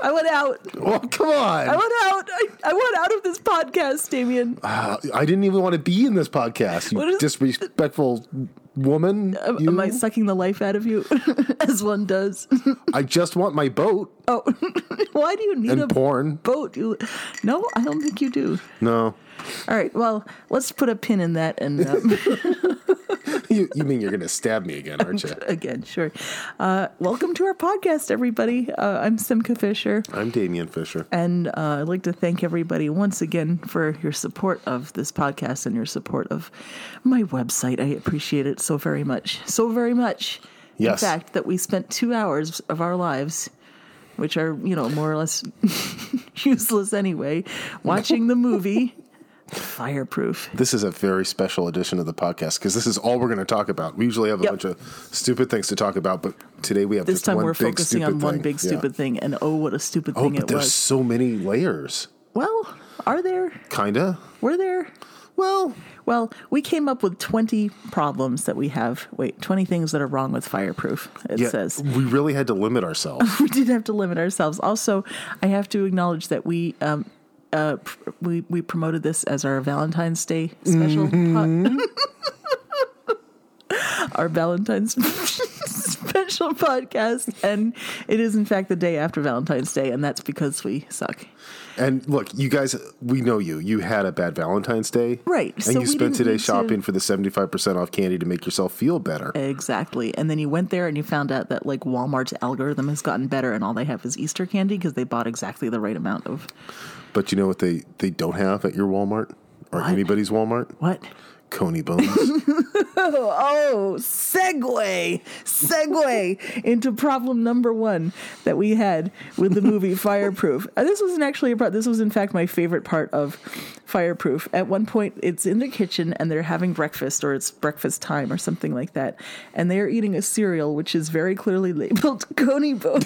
I went out. Well, come on. I went out. I went out of this podcast, Damien. I didn't even want to be in this podcast, you disrespectful woman. Am I sucking the life out of you, as one does? I just want my boat. Oh, why do you need and a porn. boat? No, I don't think you do. No. All right, well, let's put a pin in that. And You mean you're going to stab me again, aren't you? Again, sure. Welcome to our podcast, everybody. I'm Simca Fisher. I'm Damien Fisher. And I'd like to thank everybody once again for your support of this podcast and your support of my website. I appreciate it so very much. So very much. Yes. In fact, that we spent 2 hours of our lives, which are, more or less useless anyway, watching the movie Fireproof. This is a very special edition of the podcast because this is all we're going to talk about. We usually have a bunch of stupid things to talk about, but today we have this just time one we're big focusing on one big stupid thing, and what a stupid thing but it there's was. so many layers. Well, are there? Kinda. Were there? Well, we came up with 20 problems that we have. 20 things that are wrong with Fireproof, it says. We really had to limit ourselves. We did have to limit ourselves. Also, I have to acknowledge that we promoted this as our Valentine's Day special. Our Valentine's special podcast. And it is, in fact, the day after Valentine's Day. And that's because we suck. And look, you guys, we know you. You had a bad Valentine's Day. Right. And so you spent today shopping for the 75% off candy to make yourself feel better. Exactly. And then you went there and you found out that Walmart's algorithm has gotten better and all they have is Easter candy because they bought exactly the right amount of... But you know what they don't have at your Walmart? Or anybody's Walmart? What? Coney Bones. Segue into problem number one that we had with the movie Fireproof. This wasn't actually this was in fact my favorite part of Fireproof. At one point, it's in the kitchen and they're having breakfast, or it's breakfast time or something like that, and they are eating a cereal which is very clearly labeled Coney Bones.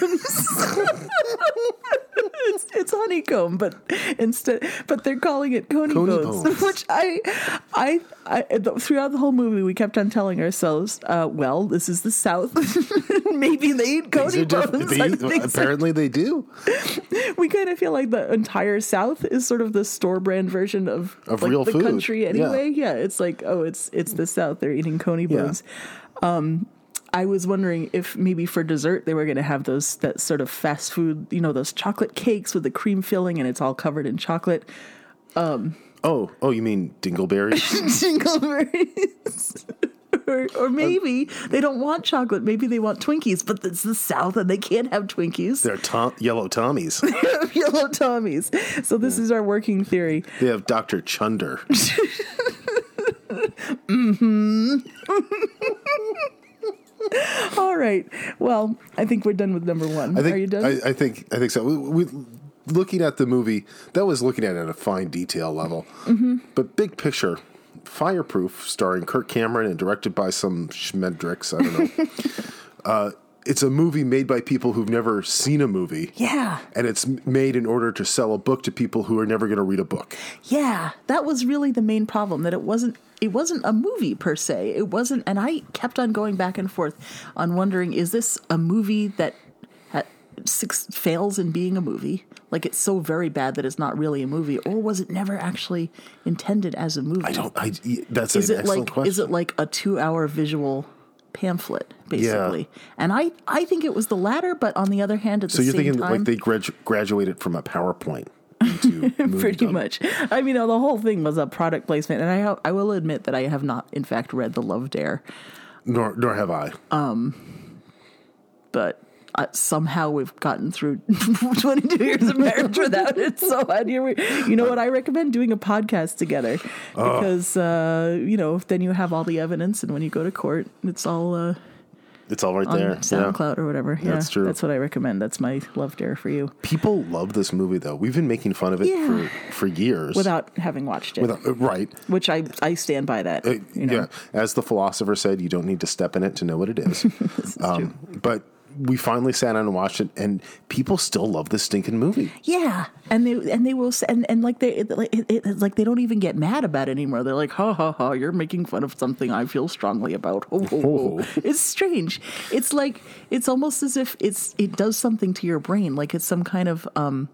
It's honeycomb, but they're calling it Coney Bones, which I throughout the whole movie we kept on telling ourselves, well, this is the South. Maybe they eat Coney Bones. Apparently they do. We kind of feel like the entire South is sort of the store brand version of real the food. Country anyway. Yeah, it's like, it's the South. They're eating Coney Bones. Yeah. I was wondering if maybe for dessert they were going to have that sort of fast food, those chocolate cakes with the cream filling and it's all covered in chocolate. Oh, you mean dingleberries? Dingleberries. Or maybe they don't want chocolate. Maybe they want Twinkies, but it's the South and they can't have Twinkies. They're yellow Tommies. Yellow Tommies. So this is our working theory. They have Dr. Chunder. Mm-hmm. All right. Well, I think we're done with number one. Are you done? I think so. We looking at the movie, that was looking at it at a fine detail level. Mm-hmm. But big picture, Fireproof, starring Kirk Cameron and directed by some schmendricks, I don't know. It's a movie made by people who've never seen a movie. Yeah. And it's made in order to sell a book to people who are never going to read a book. Yeah. That was really the main problem, that it wasn't a movie per se. It wasn't, and I kept on going back and forth on wondering, is this a movie that fails in being a movie? Like it's so very bad that it's not really a movie, or was it never actually intended as a movie? That's an excellent question. Is it like a 2-hour visual pamphlet, basically? Yeah. And I think it was the latter, but on the other hand, at the same time... So you're thinking like they graduated from a PowerPoint into pretty much. I mean, the whole thing was a product placement, and I will admit that I have not, in fact, read The Love Dare. Nor have I. But somehow we've gotten through 22 years of marriage without it. So you know what? I recommend doing a podcast together because, then you have all the evidence, and when you go to court, it's all right there. SoundCloud or whatever. Yeah, that's true. That's what I recommend. That's my Love Dare for you. People love this movie, though. We've been making fun of it for years. Without having watched it. Right. Which I stand by that. Yeah. As the philosopher said, you don't need to step in it to know what it is. This is true. But we finally sat down and watched it, and people still love this stinking movie. Yeah, and they will say, and like it's like they don't even get mad about it anymore. They're like, ha ha ha, you're making fun of something I feel strongly about. Ho, ho, ho. It's strange. It's like it's almost as if it does something to your brain, like it's some kind of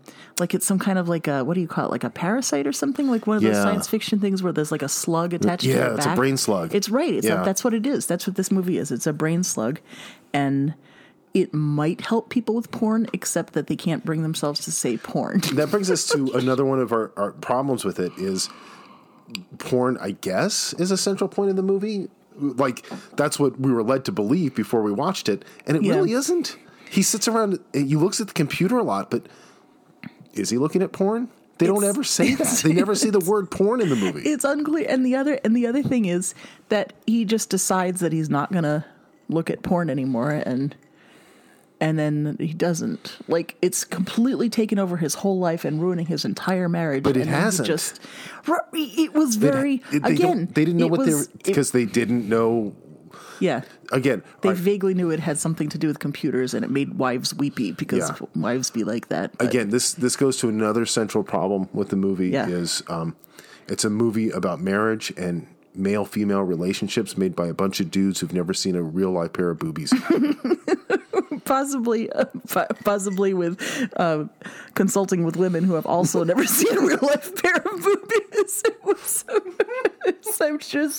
like a, what do you call it, like a parasite or something, like one of those science fiction things where there's like a slug attached to your back. Yeah, it's a brain slug. It's right. That's what it is. That's what this movie is. It's a brain slug, and it might help people with porn, except that they can't bring themselves to say porn. That brings us to another one of our problems with it is porn, I guess, is a central point of the movie. Like, that's what we were led to believe before we watched it, and it really isn't. He sits around, he looks at the computer a lot, but is he looking at porn? They don't ever say that. They never say the word porn in the movie. It's unclear. And the other thing is that he just decides that he's not going to look at porn anymore, and then he doesn't. Like, it's completely taken over his whole life and ruining his entire marriage. But it hasn't. It was very, they didn't know what they were, because they didn't know. Yeah. Again, they vaguely knew it had something to do with computers, and it made wives weepy because wives be like that. But. Again, this goes to another central problem with the movie is it's a movie about marriage and male-female relationships made by a bunch of dudes who've never seen a real-life pair of boobies. Possibly with consulting with women who have also never seen a real-life pair of boobies. It was so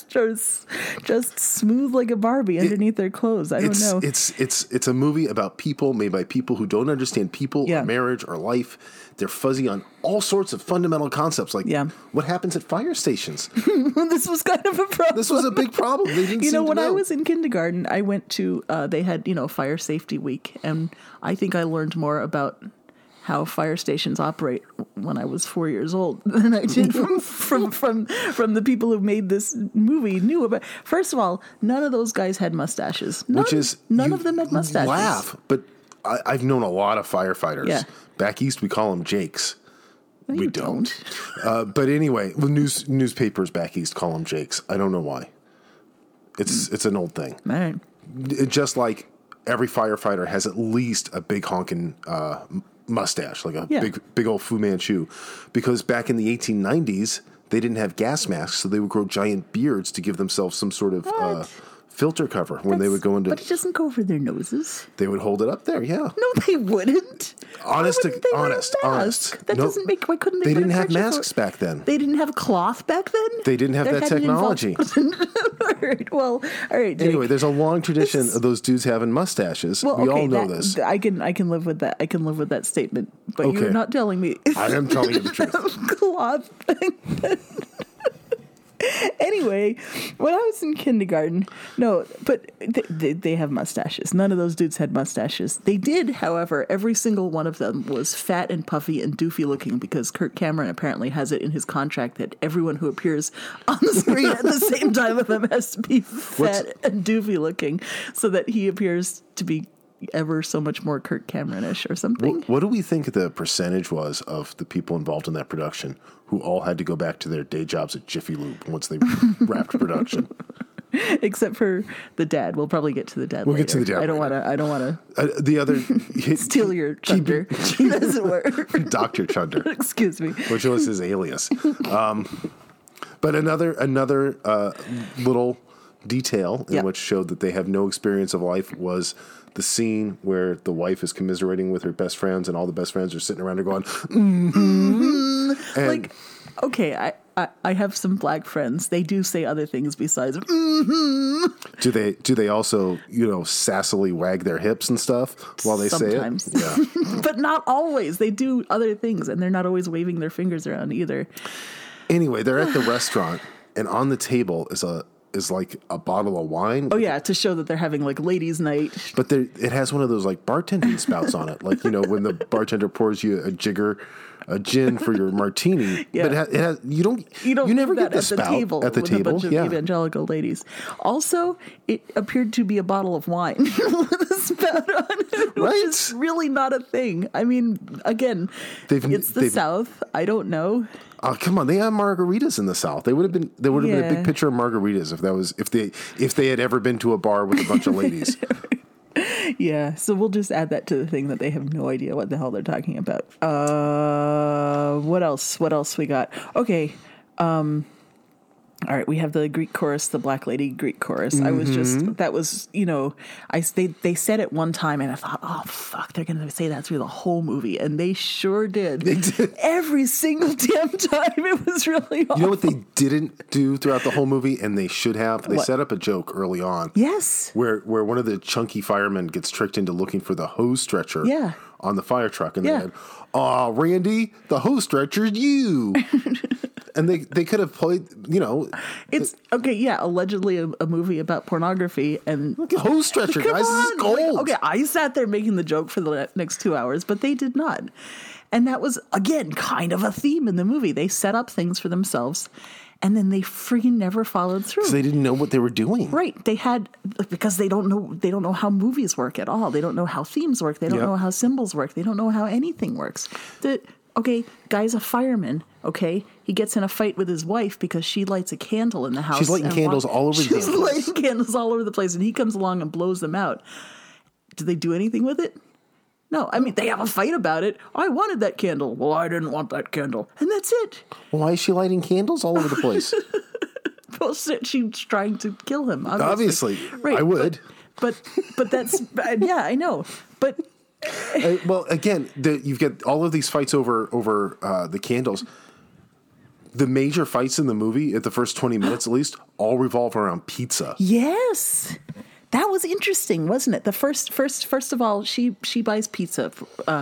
just smooth like a Barbie underneath their clothes. I don't know. It's a movie about people made by people who don't understand people or marriage or life. They're fuzzy on all sorts of fundamental concepts, like what happens at fire stations. This was kind of a problem. This was a big problem. They didn't when I was in kindergarten, I went to, they had, Fire Safety Week, and I think I learned more about how fire stations operate when I was 4 years old than I did from the people who made this movie knew about. First of all, none of those guys had mustaches. None of them had mustaches. Laugh, but I've known a lot of firefighters. Yeah. Back east, we call them Jakes. No, we don't. But anyway, newspapers back east call them Jakes. I don't know why. It's an old thing. All right. Just like every firefighter has at least a big honking mustache, like a big old Fu Manchu, because back in the 1890s they didn't have gas masks, so they would grow giant beards to give themselves some sort of filter cover when they would go into. But it doesn't go over their noses. They would hold it up there, yeah. No, they wouldn't. Honest. That doesn't make. Why couldn't they? They didn't have masks back then. They didn't have cloth back then. They didn't have that technology. All right. Jake. Anyway, there's a long tradition of those dudes having mustaches. Well, we all know this. I can live with that. I can live with that statement. But you're not telling me. I am telling you the truth. Cloth thing. Anyway, when I was in kindergarten, but they have mustaches. None of those dudes had mustaches. They did, however, every single one of them was fat and puffy and doofy looking, because Kirk Cameron apparently has it in his contract that everyone who appears on the screen at the same time with him has to be fat and doofy looking, so that he appears to be ever so much more Kirk Cameron-ish or something. What do we think the percentage was of the people involved in that production who all had to go back to their day jobs at Jiffy Lube once they wrapped production? Except for the dad. We'll probably get to the dad. We'll later. get to the dad. I don't want to. The other steal your Chunder. He doesn't work. Dr. Chunder. Excuse me. Which was his alias. But another little detail in which showed that they have no experience of life was the scene where the wife is commiserating with her best friends, and all the best friends are sitting around her going, mm-hmm. Like, okay, I have some black friends. They do say other things besides mm-hmm. Do they also, sassily wag their hips and stuff while they Sometimes. say it? Yeah. But not always. They do other things, and they're not always waving their fingers around either. Anyway, they're at the restaurant, and on the table is like a bottle of wine. Oh yeah, to show that they're having like ladies' night. But it has one of those like bartending spouts on it, like when the bartender pours you a gin for your martini. Yeah. But it has you never get the spout at the with table. A bunch of evangelical ladies. Also, it appeared to be a bottle of wine with a spout on it, which is really not a thing. I mean, again, it's the South. I don't know. Oh, come on! They have margaritas in the South. There would have been a big picture of margaritas if they had ever been to a bar with a bunch of ladies. Yeah, so we'll just add that to the thing that they have no idea what the hell they're talking about. What else? What else we got? Okay. All right, we have the Greek chorus, the Black Lady Greek chorus. I was just, that was, they said it one time and I thought, oh, fuck, they're going to say that through the whole movie. And they sure did. They did. Every single damn time. It was really awful. You know what they didn't do throughout the whole movie, and they should have? They set up a joke early on. Yes. Where one of the chunky firemen gets tricked into looking for the hose stretcher on the fire truck. And they had, "Aw, Randy, the hose stretcher's you." And they could have played, It's okay, yeah. Allegedly a movie about pornography and look at hose stretcher, guys. This is gold. Okay, I sat there making the joke for the next 2 hours, but they did not. And that was again kind of a theme in the movie. They set up things for themselves, and then they freaking never followed through. So they didn't know what they were doing, right? They had because they don't know how movies work at all. They don't know how themes work. They don't know how symbols work. They don't know how anything works. Okay, guy's a fireman. Okay, he gets in a fight with his wife because she lights a candle in the house. She's lighting candles all over the place. She's lighting candles all over the place, and he comes along and blows them out. Do they do anything with it? No. I mean, they have a fight about it. I wanted that candle. Well, I didn't want that candle. And that's it. Why is she lighting candles all over the place? Well, she's trying to kill him, obviously. Right, I would. But that's, yeah, I know. But... well, again, you've got all of these fights over the candles. The major fights in the movie, at the first 20 minutes at least, all revolve around pizza. Yes, that was interesting, wasn't it? The first of all, she buys pizza.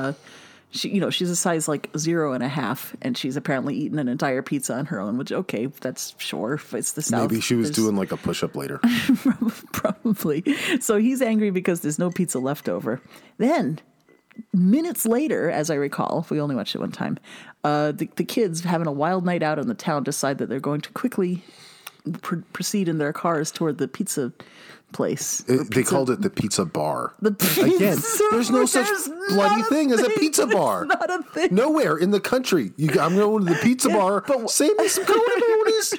She's a size like 0.5, and she's apparently eaten an entire pizza on her own. Which, okay, that's sure. It's the South. Maybe she was doing like a push-up later. Probably. So he's angry because there's no pizza left over. Then, minutes later, as I recall, we only watched it one time, the kids having a wild night out in the town decide that they're going to quickly proceed in their cars toward the pizza place. They called it the pizza bar. The pizza Again, there's no such bloody thing as a pizza bar. It's not a thing. Nowhere in the country. I'm going to the pizza bar. But save me some conies.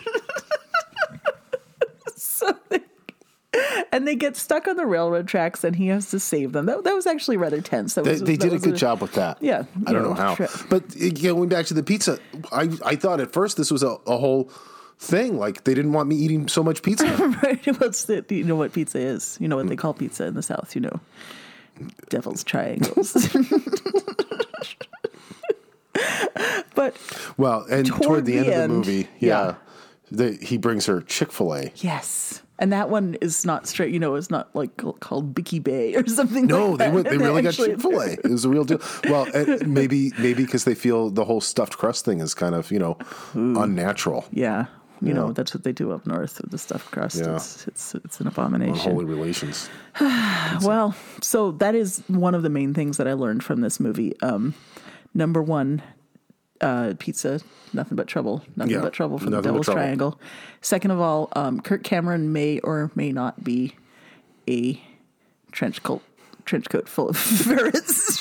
And they get stuck on the railroad tracks, and he has to save them. That was actually rather tense. They did a good job with that. Yeah. I don't know how. But going back to the pizza, I thought at first this was a whole thing. Like, they didn't want me eating so much pizza. Right. You know what pizza is. You know what they call pizza in the South. Devil's triangles. But and toward the end of the movie, he brings her Chick-fil-A. Yes. And that one is not straight, it's not like called Bicky Bay or something like that. No, they really got Chick-fil-A. It was a real deal. Well, maybe because they feel the whole stuffed crust thing is kind of, unnatural. Yeah. That's what they do up north with the stuffed crust. Yeah. It's an abomination. Unholy relations. Well, so that is one of the main things that I learned from this movie. Number one, pizza, nothing but trouble. Nothing but trouble for the Devil's Triangle. Second of all, Kirk Cameron may or may not be a trench coat full of ferrets.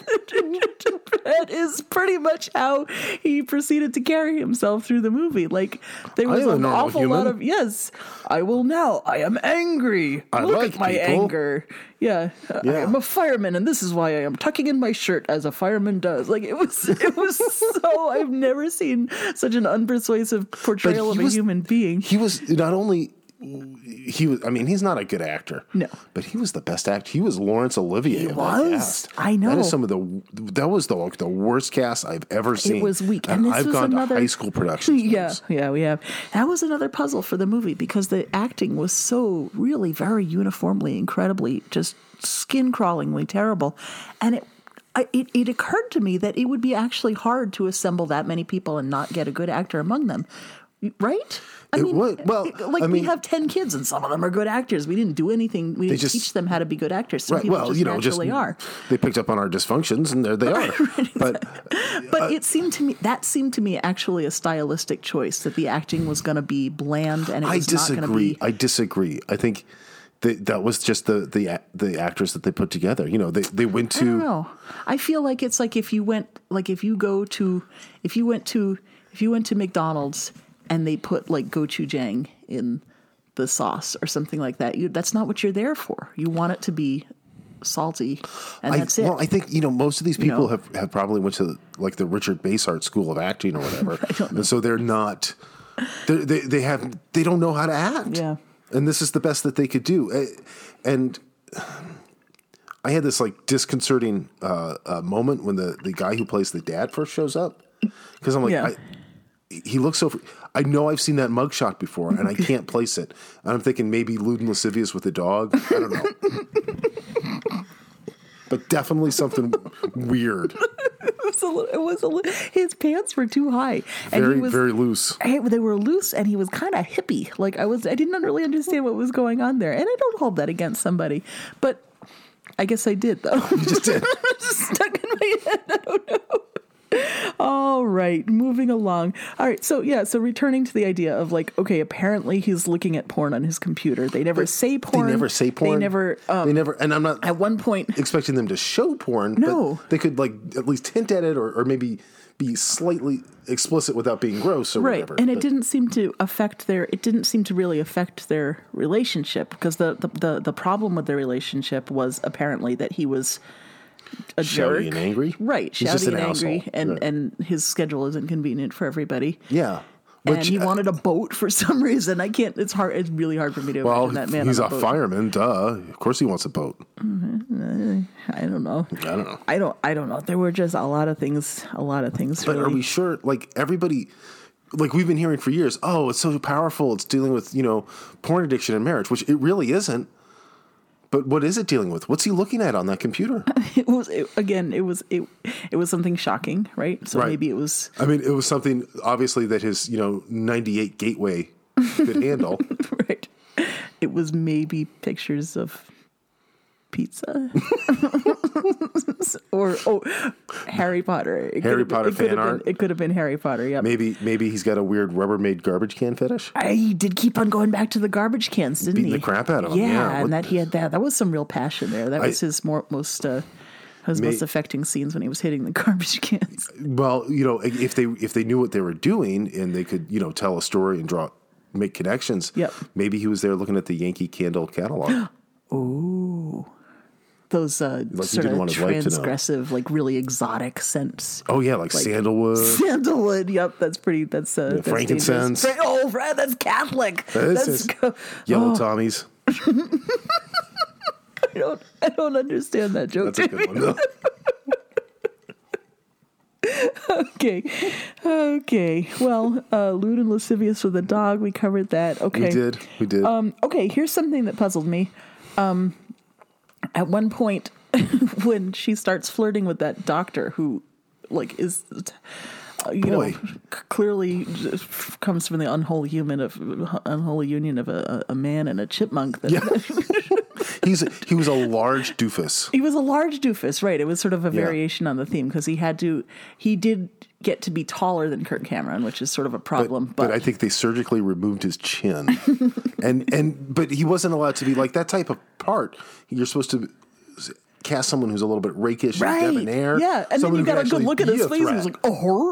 That is pretty much how he proceeded to carry himself through the movie. Like, there was an awful lot of, yes, I will now. I am angry. Look at my anger. Yeah. I am a fireman, and this is why I am tucking in my shirt as a fireman does. Like, it was so, I've never seen such an unpersuasive portrayal of a human being. He was not only... he's not a good actor. No. But he was the best actor. He was Laurence Olivier. He was. I know. That is that was the worst cast I've ever seen. It was weak. And I've gone to high school productions. Yeah, we have. That was another puzzle for the movie because the acting was so really very uniformly, incredibly, just skin-crawlingly terrible. And it occurred to me that it would be actually hard to assemble that many people and not get a good actor among them. Right? We have 10 kids and some of them are good actors. We didn't do anything. We didn't teach them how to be good actors. Some people naturally are. They picked up on our dysfunctions and there they are. But it seemed to me actually a stylistic choice that the acting was going to be bland and it was not going to be. I disagree. I think that was just the actors that they put together. They went to. I don't know. I feel like it's like if you went to McDonald's and they put like gochujang in the sauce or something like that. That's not what you're there for. You want it to be salty, and that's it. Well, I think most of these people have probably went to like the Richard Basehart School of Acting or whatever, and so they're not. They don't know how to act. Yeah, and this is the best that they could do. And I had this like disconcerting moment when the guy who plays the dad first shows up, because I'm like, he looks so. I know I've seen that mugshot before, and I can't place it. And I'm thinking maybe lewd and lascivious with a dog. I don't know, but definitely something weird. It was a little. His pants were too high, and very he was very loose. They were loose, and he was kind of hippie. Like I didn't really understand what was going on there, and I don't hold that against somebody, but I guess I did though. You just did. It just stuck in my head. I don't know. All right, moving along. All right, so returning to the idea of like, okay, apparently he's looking at porn on his computer. They never say porn. They never say porn. They never. And I'm not at one point expecting them to show porn. No, but they could like at least hint at it, or maybe be slightly explicit without being gross or whatever. And it didn't seem to really affect their relationship, because the problem with their relationship was apparently that he was a shouty jerk. And angry, right? He's Shouty just and angry, asshole. and his schedule is inconvenient for everybody. Yeah. And he wanted a boat for some reason. I can't. It's hard. It's really hard for me to imagine that man. He's on a boat. fireman. Duh. Of course he wants a boat. I don't know. I don't know. There were just a lot of things. But are we sure? Like everybody, like we've been hearing for years. Oh, it's so powerful. It's dealing with porn addiction and marriage, which it really isn't. But what is it dealing with? What's he looking at on that computer? It was something shocking, right? So maybe it was. I mean, it was something obviously that his 98 gateway could handle. Right. It was maybe pictures of pizza or Harry Potter. Harry Potter fan art. It could have been Harry Potter. Yeah. Maybe he's got a weird Rubbermaid garbage can fetish. He did keep on going back to the garbage cans, didn't he? Beating the crap out of them. Yeah, and that he had that. That was some real passion there. That was his most affecting scenes, when he was hitting the garbage cans. Well, if they knew what they were doing and they could tell a story and make connections. Yep. Maybe he was there looking at the Yankee Candle catalog. Ooh. Those sort of transgressive, like really exotic scents. Oh yeah, like sandalwood. Sandalwood. Yep, that's pretty. That's frankincense. That's Catholic. That's yellow Tommies. I don't understand that joke. That's a good one though. Okay. Well, lewd and lascivious with a dog. We covered that. Okay. We did. Okay. Here's something that puzzled me. At one point, when she starts flirting with that doctor who, like, is, clearly comes from the unholy union of a man and a chipmunk. He was a large doofus. He was a large doofus, right? It was sort of a variation on the theme, because he did get to be taller than Kirk Cameron, which is sort of a problem. But I think they surgically removed his chin, but he wasn't allowed to be like that type of part. You're supposed to cast someone who's a little bit rakish and debonair. Yeah, and then you got a good look at his face. He was like,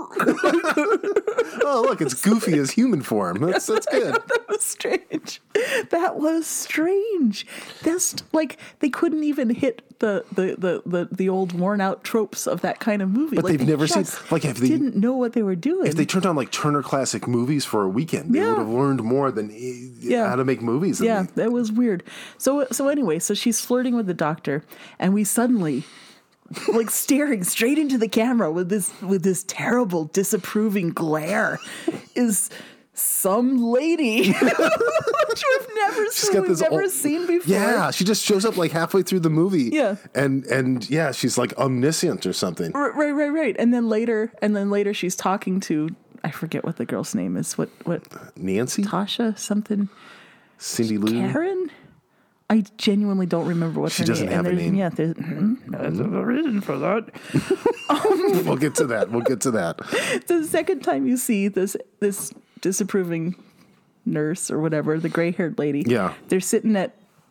oh, look, it's Goofy as human form. That's good. That was strange. That's like they couldn't even hit the old worn out tropes of that kind of movie. But like, they've never seen if they didn't know what they were doing. If they turned on like Turner Classic Movies for a weekend, they would have learned more than how to make movies. Yeah, that was weird. So anyway, so she's flirting with the doctor, and we suddenly, like, staring straight into the camera with this terrible disapproving glare, is some lady which we've never seen before. Yeah, she just shows up like halfway through the movie. Yeah, and yeah, she's like omniscient or something. Right. And then later she's talking to, I forget what the girl's name is. What Nancy? Tasha something. Cindy Lou? Karen? I genuinely don't remember what her name is. She doesn't have a name. Yeah, there's a reason for that. We'll get to that. The second time you see this disapproving nurse or whatever, the gray-haired lady, they're sitting at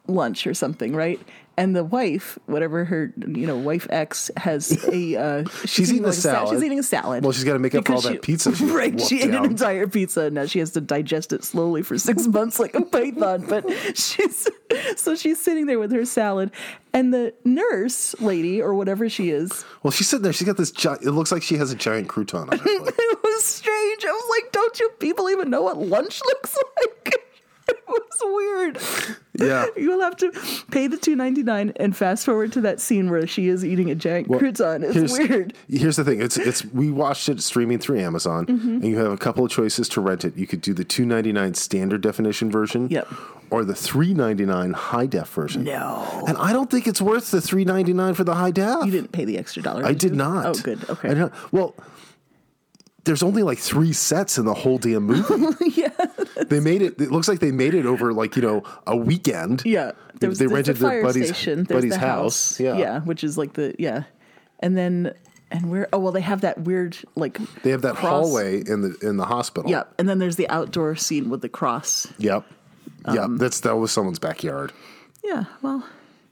lunch or something, right? And the wife, whatever her, wife X, has a She's eating a salad. She's eating a salad. Well, she's got to make up for all that pizza. She ate an entire pizza, and now she has to digest it slowly for 6 months like a python. But she's sitting there with her salad, and the nurse lady or whatever she is. Well, she's sitting there. She's got this. It looks like she has a giant crouton on her plate. It was strange. I was like, "Don't you people even know what lunch looks like?" It was weird. Yeah. You'll have to pay the $2.99 and fast forward to that scene where she is eating a giant crouton. It's weird. Here's the thing. It's we watched it streaming through Amazon, and you have a couple of choices to rent it. You could do the $2.99 standard definition version. Yep. Or the $3.99 high def version. No. And I don't think it's worth the $3.99 for the high def. You didn't pay the extra $1. I did not. Oh, good. Okay. I did not. Well, there's only like 3 sets in the whole damn movie. Yeah. They made it. It looks like they made it over like a weekend. Yeah. They rented the fire buddy's station. There's buddy's the house. Yeah. Which is like and then where? Oh well, they have that weird like. They have that hallway in the hospital. Yep. And then there's the outdoor scene with the cross. Yep. That was someone's backyard. Yeah. Well.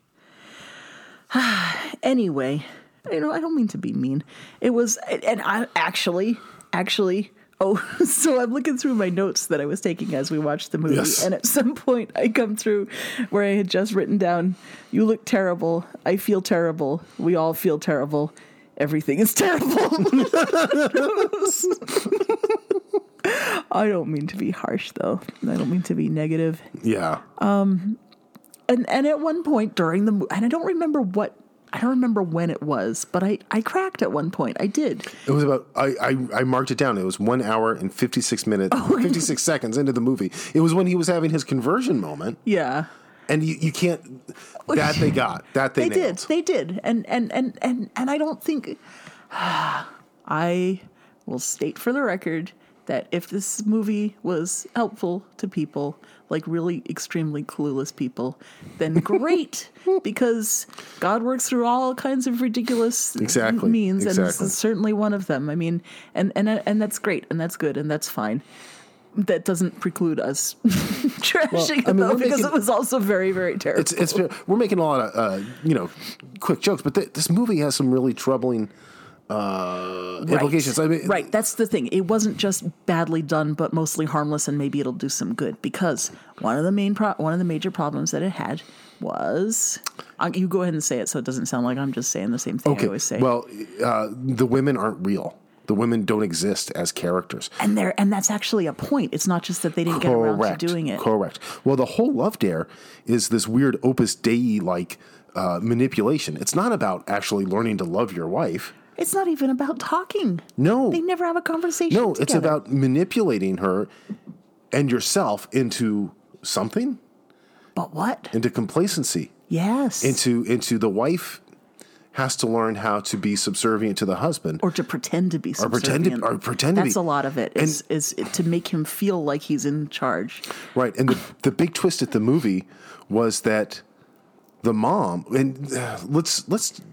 Anyway, I don't mean to be mean. It was, and I actually. Oh, so I'm looking through my notes that I was taking as we watched the movie. Yes. And at some point I come through where I had just written down, "You look terrible. I feel terrible. We all feel terrible. Everything is terrible." I don't mean to be harsh, though. I don't mean to be negative. Yeah. And at one point during the movie, and I don't remember when it was, but I cracked at one point. I did. It was about, I marked it down. It was 1 hour and 56 minutes, 56 seconds into the movie. It was when he was having his conversion moment. Yeah. And you can't, that they got, that they nailed. They did. And I don't think, I will state for the record that if this movie was helpful to people, like really extremely clueless people, then great, because God works through all kinds of ridiculous means, and this is certainly one of them. I mean, and that's great, and that's good, and that's fine. That doesn't preclude us trashing it, though, because it was also very, very terrible. We're making a lot of quick jokes, but this movie has some really troubling implications. I mean, right. That's the thing. It wasn't just badly done, but mostly harmless, and maybe it'll do some good. Because one of the major problems that it had was, you go ahead and say it, so it doesn't sound like I'm just saying the same thing I always say. Well, the women aren't real. The women don't exist as characters, and that's actually a point. It's not just that they didn't get around to doing it. Correct. Well, the whole love dare is this weird Opus Dei like manipulation. It's not about actually learning to love your wife. It's not even about talking. No. They never have a conversation together. It's about manipulating her and yourself into something. But what? Into complacency. Yes. Into the wife has to learn how to be subservient to the husband. Or to pretend to be subservient. Or pretend to be. That's a lot of it, is to make him feel like he's in charge. Right. And the big twist at the movie was that the mom, and let's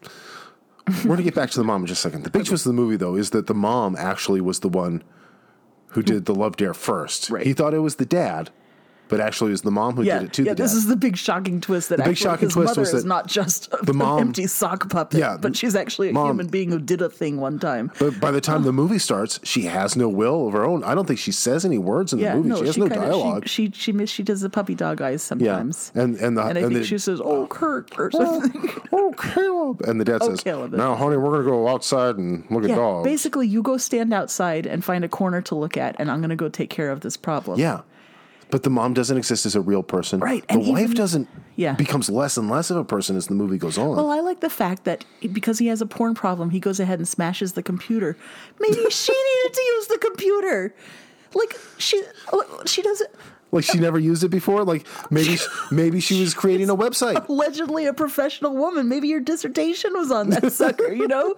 we're going to get back to the mom in just a second. The big twist of the movie, though, is that the mom actually was the one who did the love dare first. Right. He thought it was the dad, but actually it was the mom who did it to the dad. This is the big shocking twist that his mother is not just an empty sock puppet, but she's actually a human being who did a thing one time. But by the time the movie starts, she has no will of her own. I don't think she says any words in the movie. She has no dialogue. She does the puppy dog eyes sometimes. Yeah. And I think she says, "Oh, Kurt," or something. Oh, Caleb. And the dad says, "Now, honey, we're going to go outside and look at dogs." Basically, you go stand outside and find a corner to look at, and I'm going to go take care of this problem. Yeah. But the mom doesn't exist as a real person. Right. The wife becomes less and less of a person as the movie goes on. Well, I like the fact that because he has a porn problem, he goes ahead and smashes the computer. Maybe she needed to use the computer. Like, she doesn't. Like, she never used it before? Like, maybe she was creating a website. Allegedly a professional woman. Maybe your dissertation was on that sucker,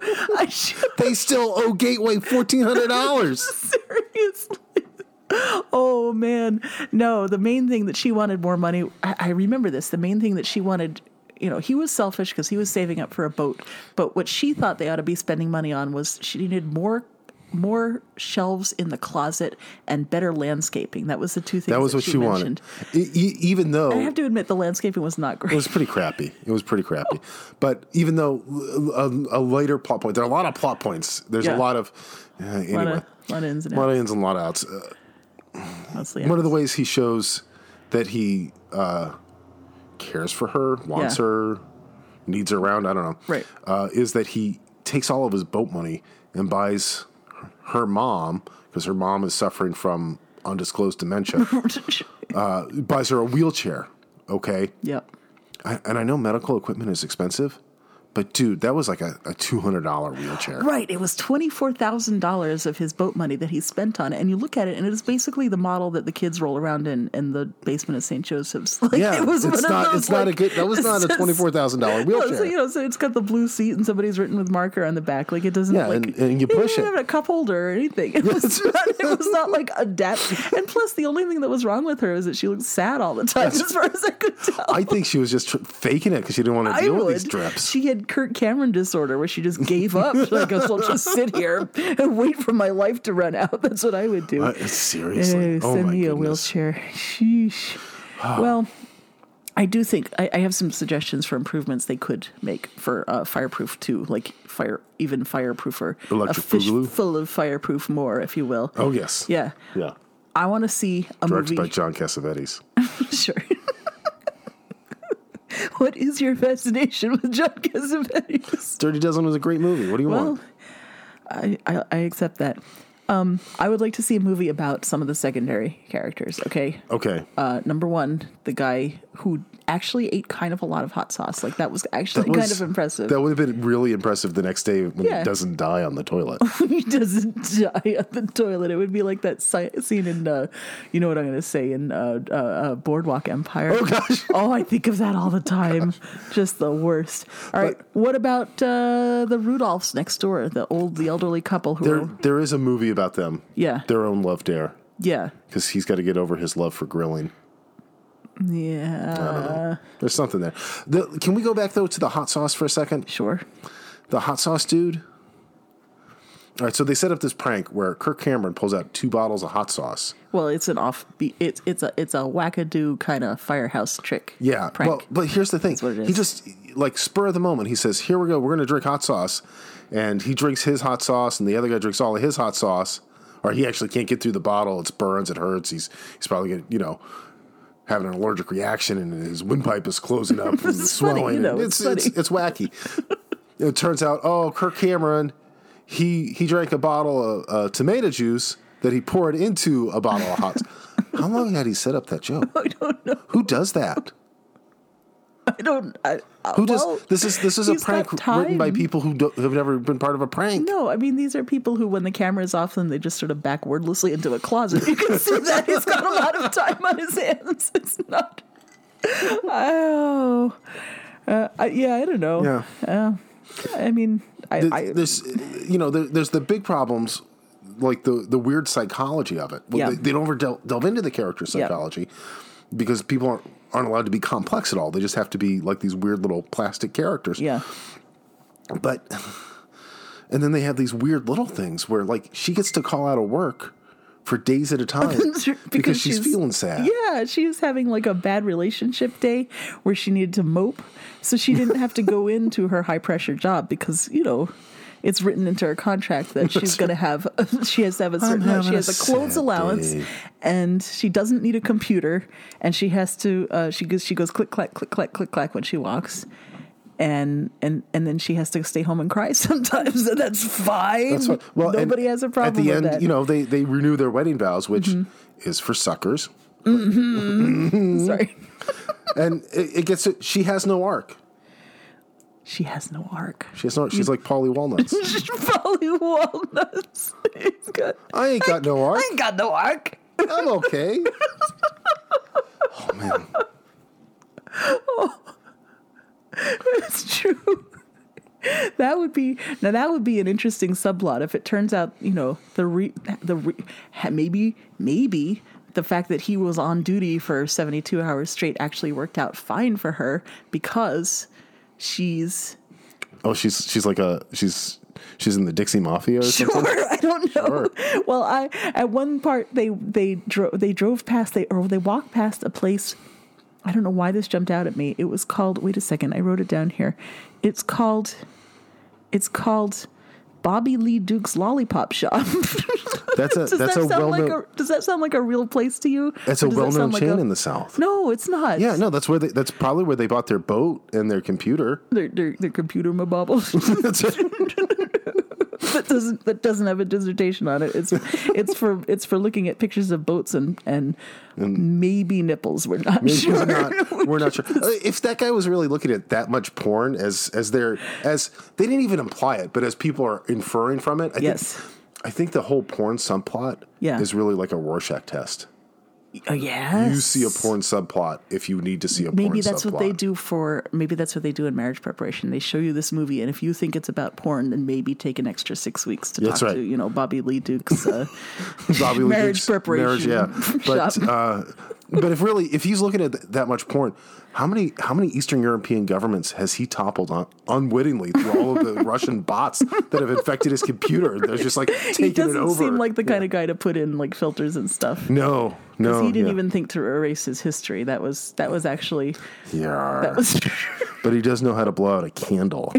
They still owe Gateway $1,400. Seriously. Oh, man. No, the main thing that she wanted more money. I remember this. The main thing that she wanted, he was selfish because he was saving up for a boat. But what she thought they ought to be spending money on was she needed more more shelves in the closet and better landscaping. That was the two things That was what she wanted. mentioned. Even though I have to admit, the landscaping was not great. it was pretty crappy. But even though a later plot point, there are a lot of plot points. There's a lot of anyway, a lot of ins and a lot outs. of ins and a lot of outs. Mostly One of the outs. ways he shows that he cares for her, wants Yeah. her, needs her around, I don't know, Right. is that he takes all of his boat money and buys her mom, because her mom is suffering from undisclosed dementia, buys her a wheelchair, okay? Yep. And I know medical equipment is expensive, but dude, that was like a $200 wheelchair. Right. It was $24,000 of his boat money that he spent on it. And you look at it, and it is basically the model that the kids roll around in the basement of St. Joseph's. Like, Yeah, it was it's one of not. those, It's not like, a good. That was not a $24,000 wheelchair. So, you know, so it's got the blue seat and somebody's written with marker on the back. Like, it doesn't. Yeah, like, and you push didn't it. have a cup holder or anything. It was not like adapt. And plus, the only thing that was wrong with her is that she looked sad all the time, as far as I could tell. I think she was just faking it because she didn't want to deal with these drips. She had Kirk Cameron disorder where she just gave up. She's like, I guess I'll just sit here and wait for my life to run out. That's what I would do. Seriously. Send my me a goodness. wheelchair. Sheesh. Well, I do think I have some suggestions for improvements they could make for fireproof too, like fireproofer. Electric a fish boogaloo? full of fireproof more, if you will. Oh, yes. Yeah. Yeah. I want to see a Directed by movie. John Cassavetes. Sure. What is your fascination with John Cassavetes? Dirty Dozen was a great movie. What do you want? I accept that. I would like to see a movie about some of the secondary characters. Okay. Okay. Number one, the guy who actually ate kind of a lot of hot sauce. Like that was actually kind of impressive. That would have been really impressive the next day when Yeah. he doesn't die on the toilet. He doesn't die on the toilet. It would be like that scene in, you know what I'm going to say, in Boardwalk Empire. Oh, gosh. Oh, I think of that all the time. Just the worst. All right. What about the Rudolphs next door? The elderly couple who There is a movie about them. Yeah. Their Own Love Dare. Yeah. Because he's got to get over his love for grilling. Yeah. There's something there. Can we go back, though, to the hot sauce for a second? Sure. The hot sauce dude. All right, so they set up this prank where Kirk Cameron pulls out 2 bottles of hot sauce. Well, it's an offbeat. It's a wackadoo kind of firehouse trick. Yeah. Prank. Well, but here's the thing. That's what it is. He just, like, spur of the moment, he says, here we go, we're going to drink hot sauce. And he drinks his hot sauce, and the other guy drinks all of his hot sauce. Or he actually can't get through the bottle. It burns, it hurts. He's probably going to, having an allergic reaction, and his windpipe is closing up from the It's funny, swelling. it's funny. It's wacky. It turns out, Kirk Cameron, he drank a bottle of tomato juice that he poured into a bottle of hot. How long had he set up that joke? I don't know. Who does that? I don't. Who does this? Is a he's prank got written by time. people who have never been part of a prank. No, I mean these are people who, when the camera is off them, they just sort of back wordlessly into a closet. You can see that he's got a lot of time on his hands. It's not. Oh, I don't know. Yeah. I mean, There's the big problems, like the weird psychology of it. Well, Yeah. they don't ever delve into the character psychology because people aren't allowed to be complex at all. They just have to be like these weird little plastic characters. yeah. And then they have these weird little things where, like, she gets to call out of work for days at a time because she's feeling sad. Yeah, she was having like a bad relationship day where she needed to mope, so she didn't have to go into her high pressure job because it's written into her contract that she's going to have. She has to have a certain. She has a clothes sad allowance, day. and she doesn't need a computer, and she has to. She goes click clack click clack click clack when she walks. And then she has to stay home and cry sometimes, and that's fine. That's what, well, Nobody has a problem at the with end, that. they renew their wedding vows, which is for suckers. Sorry. And it gets it. She has no arc. She has no arc. She has no. She's like Polly Walnuts. Polly Walnuts. I ain't got no arc. I ain't got no arc. I'm okay. Oh man. It's true. That would be an interesting subplot if it turns out maybe the fact that he was on duty for 72 hours straight actually worked out fine for her because she's Oh, she's she's in the Dixie Mafia or something? Sure, I don't know. Sure. Well, at one part they walked past a place. I don't know why this jumped out at me. It was called. Wait a second, I wrote it down here. It's called Bobby Lee Duke's Lollipop Shop. Does that sound like a real place to you? That's a well-known chain in the South. No, it's not. Yeah, no, that's probably where they bought their boat and their computer. Their computer mabobbles. That's it. that doesn't have a dissertation on it. It's for looking at pictures of boats and maybe nipples. We're not sure. We're not sure. If that guy was really looking at that much porn as they didn't even imply it, but as people are inferring from it, I think the whole porn subplot is really like a Rorschach test. Yes. You see a porn subplot if you need to see a porn subplot. Maybe that's what they do in marriage preparation. They show you this movie, and if you think it's about porn, then maybe take an extra 6 weeks to talk to, Bobby Lee Duke's marriage preparation. But if he's looking at that much porn, how many Eastern European governments has he toppled unwittingly through all of the Russian bots that have infected his computer? They're just like taking it over. He doesn't seem like the kind of guy to put in like filters and stuff. No. Because he didn't even think to erase his history. That was actually. Yeah. That was. But he does know how to blow out a candle.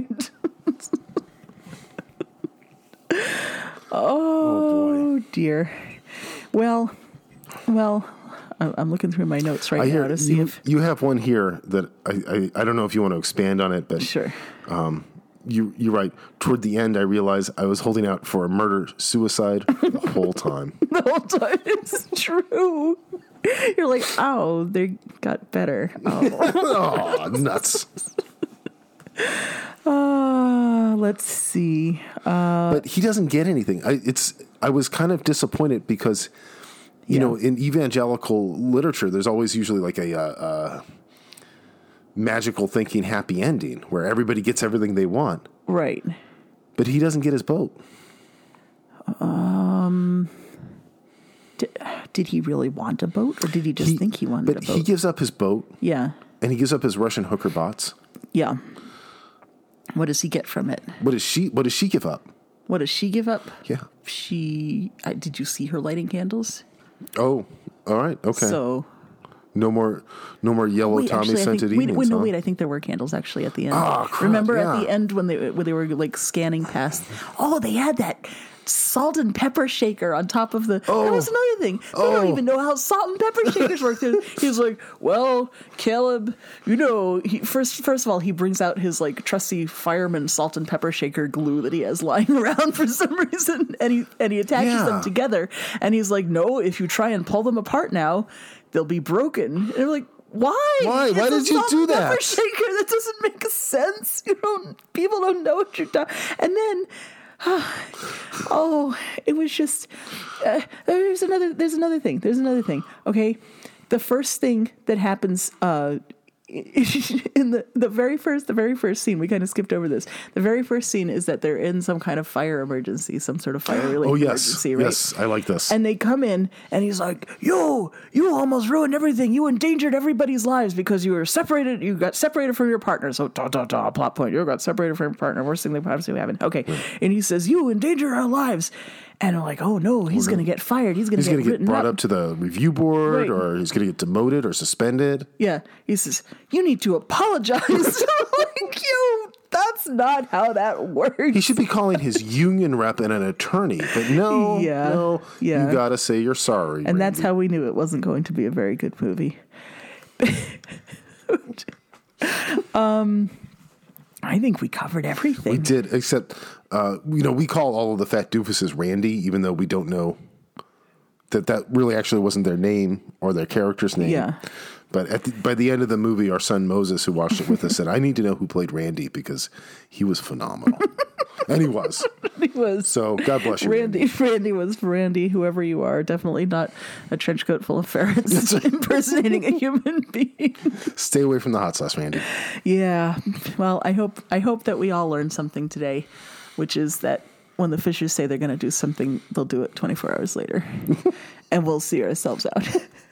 Oh boy. Dear. Well. I'm looking through my notes now to see if you have one here that I don't know if you want to expand on it, but sure. You're right. Toward the end, I realized I was holding out for a murder-suicide the whole time. The whole time, it's true. You're like, oh, they got better. Oh, nuts. Let's see. But he doesn't get anything. I was kind of disappointed because. You know, in evangelical literature, there's always usually like a magical thinking happy ending where everybody gets everything they want. Right. But he doesn't get his boat. Did he really want a boat, or did he just think he wanted a boat? But he gives up his boat. Yeah. And he gives up his Russian hooker bots. Yeah. What does he get from it? What does she give up? What does she give up? Yeah. Did you see her lighting candles? Oh, all right. Okay. So no more yellow Tommy scented evenings. Wait, I think there were candles actually at the end. Oh, crap, Remember at the end when they were like scanning past? Oh, they had that salt and pepper shaker on top of the. That was another thing. They don't even know how salt and pepper shakers work. He's like, well, Caleb, first of all, he brings out his like trusty fireman salt and pepper shaker glue that he has lying around for some reason, and he attaches them together. And he's like, no, if you try and pull them apart now, they'll be broken. And they're like, why? Why did you do that? Pepper shaker, that doesn't make sense. People don't know what you're doing. And then. It was just. There's another thing. Okay, the first thing that happens in the very first scene, we kind of skipped over this. The very first scene is that they're in some kind of fire emergency, some sort of fire-related emergency, right? Yes, I like this. And they come in, and he's like, "You almost ruined everything. You endangered everybody's lives because you were separated. You got separated from your partner. So, plot point. You got separated from your partner. Worst thing that possibly happened. Okay." And he says, "You endangered our lives." And I'm like, oh no, he's going to get fired. He's going to get brought up to the review board, or he's going to get demoted or suspended. Yeah. He says, you need to apologize. Like, that's not how that works. He should be calling his union rep and an attorney, but no, you got to say you're sorry. And Randy. That's how we knew it wasn't going to be a very good movie. I think we covered everything. We did, except, we call all of the fat doofuses Randy, even though we don't know that really actually wasn't their name or their character's name. Yeah. But by the end of the movie, our son Moses, who watched it with us, said, I need to know who played Randy because he was phenomenal. And he was. He was. So God bless you. Randy was Randy, whoever you are. Definitely not a trench coat full of ferrets impersonating a human being. Stay away from the hot sauce, Randy. Yeah. Well, I hope that we all learned something today, which is that when the Fishers say they're going to do something, they'll do it 24 hours later. And we'll see ourselves out.